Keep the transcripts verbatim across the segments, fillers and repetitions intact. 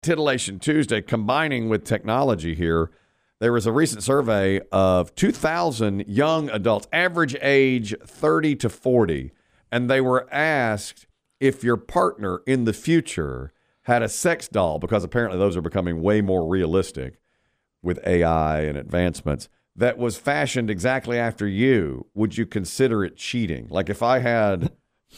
Titillation Tuesday, combining with technology here, there was a recent survey of two thousand young adults, average age thirty to forty, and they were asked if your partner in the future had a sex doll, because apparently those are becoming way more realistic with A I and advancements, that was fashioned exactly after you, would you consider it cheating? Like if I had,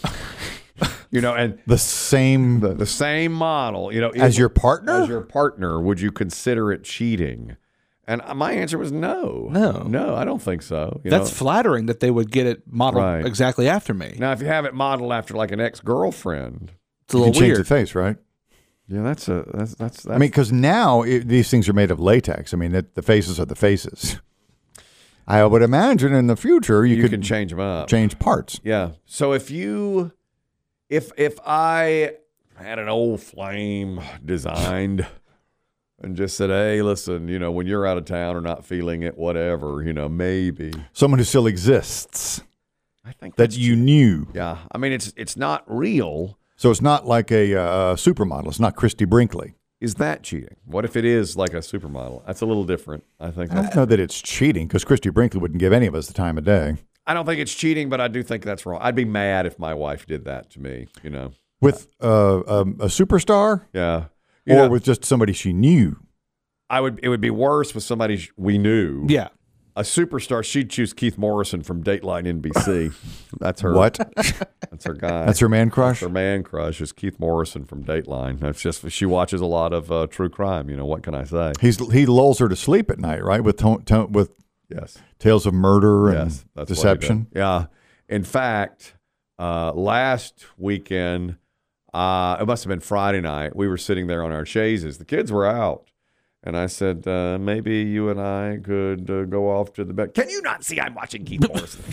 you know, and the same the, the same model, you know, as it, your partner, as your partner, would you consider it cheating? And my answer was no. No. No, I don't think so. You That's know? flattering that they would get it modeled Right. exactly after me. Now, if you have it modeled after like an ex-girlfriend, It's a you little can change weird. the face, right? yeah, that's a that's that's. that's I mean, because now it, these things are made of latex. I mean, it, the faces are the faces. I would imagine in the future you, you could can change them up. change parts. Yeah. So if you, if if I had an old flame designed and just said, hey, listen, you know, when you're out of town or not feeling it, whatever, you know, maybe. Someone who still exists I think that that's you knew. Yeah. I mean, it's it's not real. So it's not like a uh, supermodel. It's not Christy Brinkley. Is that cheating? What if it is like a supermodel? That's a little different. I think. I don't know that it's cheating because Christy Brinkley wouldn't give any of us the time of day. I don't think it's cheating, but I do think that's wrong. I'd be mad if my wife did that to me, you know. With uh, um, a superstar Yeah. You or know, with just somebody she knew. I would it would be worse with somebody sh- we knew. Yeah. A superstar, she'd choose Keith Morrison from Dateline N B C. That's her. What? That's her guy. That's her man crush? Her man crush is Keith Morrison from Dateline. That's just she watches a lot of uh, true crime. You know, what can I say? He's He lulls her to sleep at night, right? With to, to, with Yes. tales of murder and Yes. That's what he deception. did. Yeah. In fact, uh, last weekend, uh, it must have been Friday night, we were sitting there on our chaises. The kids were out. And I said, uh, maybe you and I could uh, go off to the bed. Can you not see I'm watching Keith Morrison?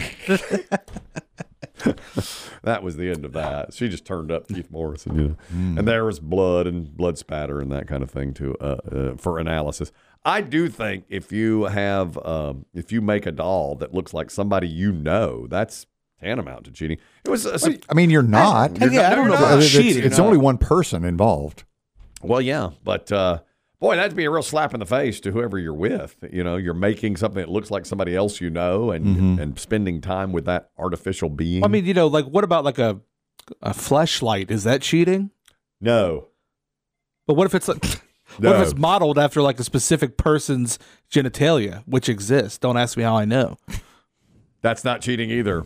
That was the end of that. She just turned up Keith Morrison, you know. Mm. And there was blood and blood spatter and that kind of thing too uh, uh, for analysis. I do think if you have, um, if you make a doll that looks like somebody you know, that's tantamount to cheating. It was. A, I mean, you're not. I, yeah, I don't know It's- about it's, cheating. It's only one person involved. Well, yeah, but. Uh, Boy, that'd be a real slap in the face to whoever you're with. You know, you're making something that looks like somebody else you know and Mm-hmm. and spending time with that artificial being. I mean, you know, like what about like a a fleshlight? Is that cheating? no. But what if it's like No. what if it's modeled after like a specific person's genitalia, which exists? Don't ask me how I know. That's not cheating either.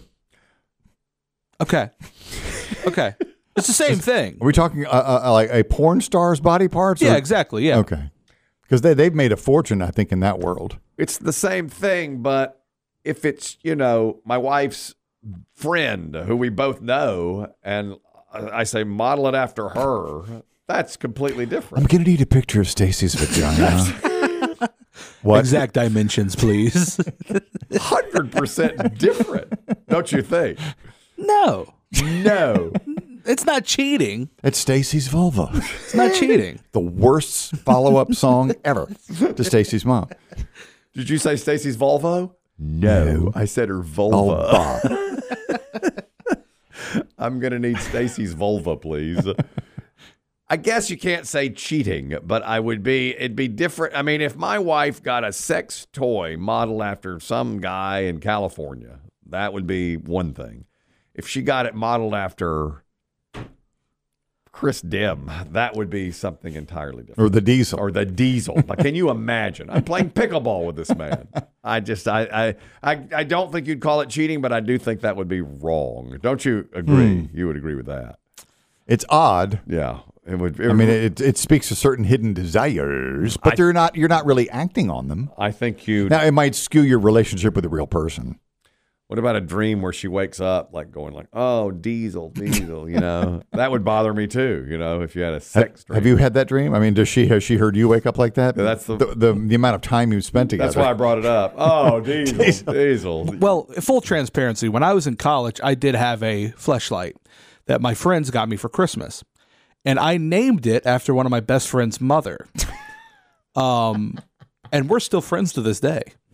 Okay. Okay. It's the same thing. Are we talking uh, uh, like a porn star's body parts? Yeah, or- exactly. Yeah. Okay. Because they, they've made a fortune, I think, in that world. It's the same thing, but if it's, you know, my wife's friend who we both know and I say model it after her, that's completely I'm different. going to need a picture of Stacy's vagina. What? Exact dimensions, please. one hundred percent different, don't you think? No. No. It's not cheating. It's Stacy's vulva. It's not cheating. The worst follow-up song ever to Stacy's mom. Did you say Stacy's Volvo? No, I said her vulva. Vulva. I'm going to need Stacy's vulva, please. I guess you can't say cheating, but I would be, it'd be different. I mean, if my wife got a sex toy modeled after some guy in California, that would be one thing. If she got it modeled after Chris Dim, that would be something entirely different. Or the diesel. Or the diesel. Like, can you imagine? I'm playing pickleball with this man. I just, I, I, I, I don't think you'd call it cheating, but I do think that would be wrong. Don't you agree? Hmm. You would agree with that? It's odd. Yeah, it would. It, I mean, it, it speaks to certain hidden desires, but I- they're not. You're not really acting on them. I think you. Now, it might skew your relationship with a real person. What about a dream where she wakes up like going like, "Oh, diesel, diesel," you know? That would bother me too. You know, if you had a sex dream. Have you had that dream? I mean, does she has she heard you wake up like that? Yeah, that's the- the, the the amount of time you've spent together. That's why I brought it up. Oh, diesel, diesel. Well, full transparency, when I was in college, I did have a fleshlight that my friends got me for Christmas. And I named it after one of my best friend's mother. Um, and we're still friends to this day.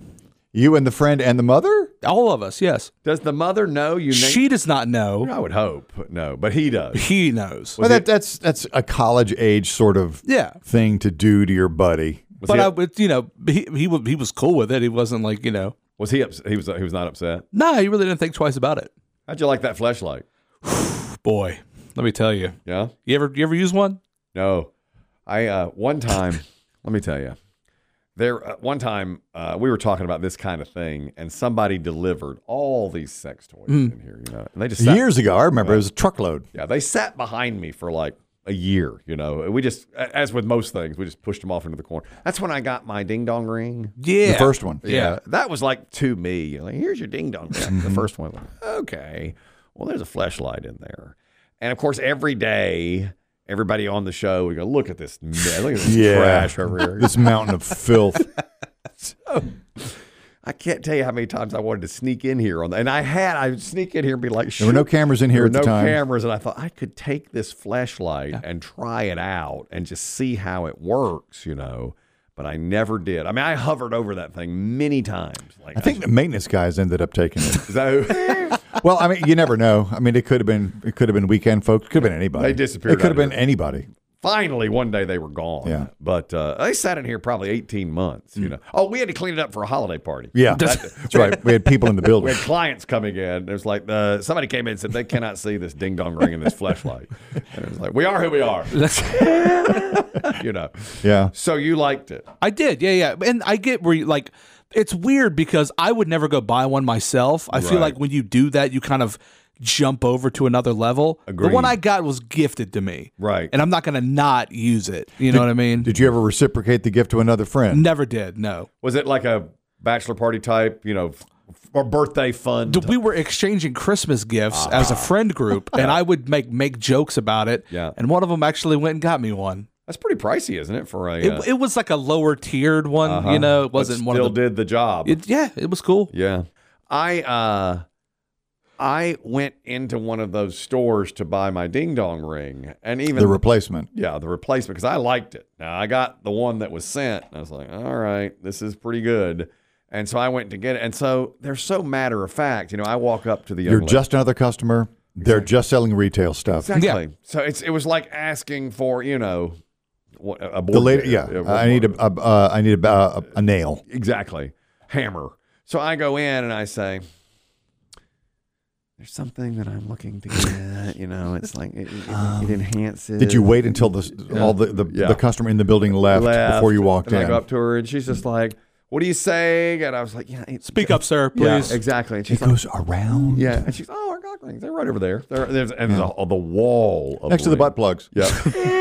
You and the friend and the mother? All of us, yes. Does the mother know you? Name- She does not know. I would hope no, but he does. He knows. Well, that, that's that's a college age sort of Yeah. thing to do to your buddy. Was But he, I would, you know, he he was he was cool with it. He wasn't like, you know, was he? Ups- he was. He was not upset. nah, he really didn't think twice about it. How'd you like that fleshlight? Boy, let me tell you. Yeah. You ever you ever use one? No, I uh, one time. Let me tell you, there uh, one time uh, we were talking about this kind of thing, and somebody delivered all these sex toys in here. You know, and they just sat, Years ago, I remember it was a truckload. yeah, they sat behind me for like a year. You know, we just, as with most things, we just pushed them off into the corner. That's when I got my ding dong ring. Yeah. The first one. Yeah. That was like to me, like, here's your ding dong ring. The first one, like, okay, well, there's a fleshlight in there, and of course, every day. Everybody on the show, we go, look at this, look at this Yeah. trash over here. This mountain of filth. So, I can't tell you how many times I wanted to sneak in here on, the, and I had. I would sneak in here and be like, There were no cameras in here there at were the no time. cameras, and I thought I could take this fleshlight and try it out and just see how it works, you know. But I never did. I mean, I hovered over that thing many times. Like I think the maintenance guys ended up taking it. is that who- Well, I mean, you never know. I mean, it could have been it could have been weekend folks. Could have been anybody. They disappeared It could have out of been anybody. finally one day they were gone. Yeah. But uh, they sat in here probably eighteen months. You know. Oh, we had to clean it up for a holiday party. Yeah, that's right. We had people in the We building. had clients coming in. It was like the somebody came in and said they cannot see this ding dong ring and this fleshlight. And it was like, we are who we are. You know. Yeah. So you liked it. I did, yeah, yeah. And I get where you like it's weird because I would never go buy one myself. I feel Right. like when you do that, you kind of jump over to another level. Agreed. The one I got was gifted to me. Right. And I'm not going to not use it. You know what I mean? Did you ever reciprocate the gift to another friend? Never did, no. Was it like a bachelor party type, you know, f- or birthday fun? We were exchanging Christmas gifts as a friend group, and I would make make jokes about it. Yeah. And one of them actually went and got me one. That's pretty pricey, isn't it? For a It, uh, it was like a lower tiered one, uh-huh. you know. It But wasn't one still of the. did the job. It, yeah, it was cool. Yeah. I uh I went into one of those stores to buy my ding dong ring, and even The replacement. yeah, the replacement, because I liked it. Now I got the one that was sent, and I was like, all right, this is pretty good. And so I went to get it. And so they're so matter of fact. You know, I walk up to the young You're lady- just another customer. They're just selling retail stuff. exactly. So it's it was like asking for, you know, what a board The lady, game. yeah. what- I need a, a uh, I need a, a, a nail. exactly hammer. So I go in and I say, there's something that I'm looking to get. You know, it's like it, it, it enhances. Did you wait until the all the the, Yeah. the customer in the building left, Left, before you walked and in? I go up to her and she's just like, "What are you saying?" And I was like, "Yeah, it's, Speak up, sir, yeah, please. exactly." And It she's like, goes around. "Yeah," and she's, "Oh, our cock rings, they're right over there. They're, there's and the, the wall of Next to the ring. butt plugs. Yeah,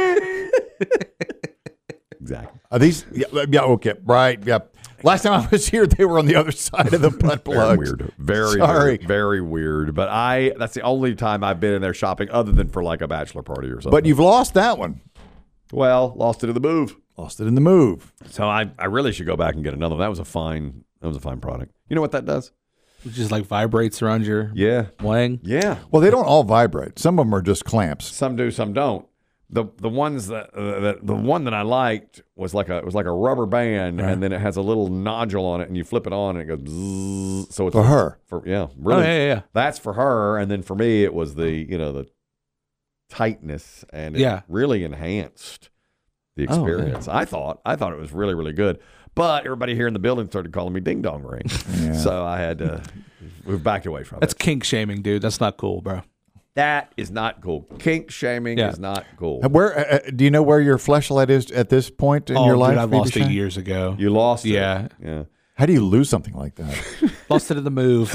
exactly. Are these? Yeah, yeah. Okay. Right. Yep. Last time I was here, they were on the other side of the butt Very plugs. weird. Very, Sorry. very, very weird. But I, that's the only time I've been in there shopping other than for like a bachelor party or something. But you've lost that one. well, lost it in the move. Lost it in the move. So I, I really should go back and get another one. That was a fine, that was a fine product. You know what that does? It just like vibrates around your Yeah. wang. Yeah. Well, they don't all vibrate. Some of them are just clamps. Some do, some don't. The the ones that, uh, that the one that I liked was like a it was like a rubber band, and then it has a little nodule on it, and you flip it on, and it goes bzzz. So it's For her. For yeah, really. Oh, yeah, yeah, yeah. That's for her, and then for me, it was the you know the tightness, and it Yeah. really enhanced the Oh, yeah. experience. I thought I thought it was really really good, but everybody here in the building started calling me Ding Dong Ring, Yeah. so I had to move back away from That's it. kink shaming, dude. That's not cool, bro. That is not cool. Kink shaming Yeah. is not cool. Where uh, uh, do you know where your fleshlight is at this point in oh, your dude, life? I lost B B it Shine? years ago. You lost it. Yeah. Yeah. How do you lose something like that? Lost it in the move.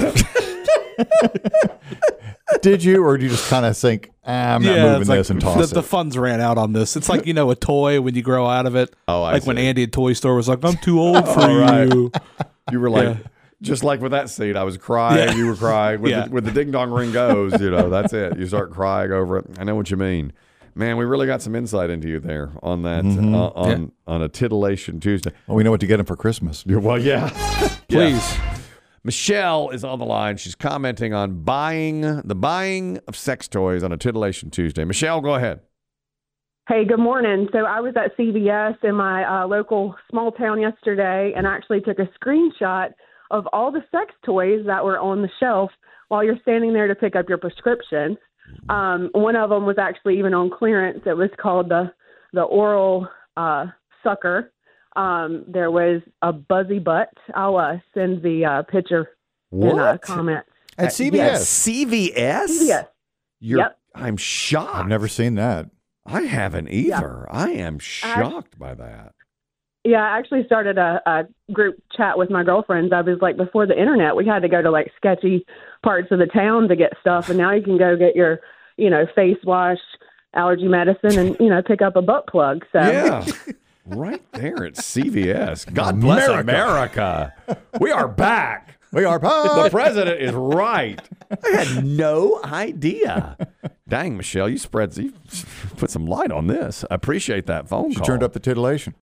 Did you, or did you just kind of think, ah, I'm not yeah, moving it's like this and the, toss the it? funds ran out on this. It's like, you know, a toy when you grow out of it. Oh, I like when see. Andy at Toy Store was like, I'm too old for Oh, right. you. You were like, Yeah. just like with that seat, I was crying. Yeah. You were crying. With, Yeah. the, with the ding dong ring goes, you know, that's it. You start crying over it. I know what you mean. Man, we really got some insight into you there on that, Mm-hmm. uh, on on a titillation Tuesday. Well, we know what to get him for Christmas. You're, well, yeah. Please. Yeah. Michelle is on the line. She's commenting on buying the buying of sex toys on a titillation Tuesday. Michelle, go ahead. Hey, good morning. So I was at C V S in my uh, local small town yesterday and actually took a screenshot of all the sex toys that were on the shelf while you're standing there to pick up your prescription. Um, one of them was actually even on clearance. It was called the the oral uh, sucker. Um, there was a Buzzy Butt. I'll uh, send the uh, picture in uh, What? comments. At C V S. Yes, C V S? Yes. You're, Yep. I'm shocked. I've never seen that. I haven't either. I am shocked by that. Yeah, I actually started a, a group chat with my girlfriends. I was like, before the internet, we had to go to like sketchy parts of the town to get stuff, and now you can go get your, you know, face wash, allergy medicine, and you know, pick up a butt plug. So Yeah. Right there at C V S. God bless America. We are back. We are The back. president is right. I had no idea. Dang, Michelle, you spread, you put some light on this. I appreciate that phone She call. turned up the titillation.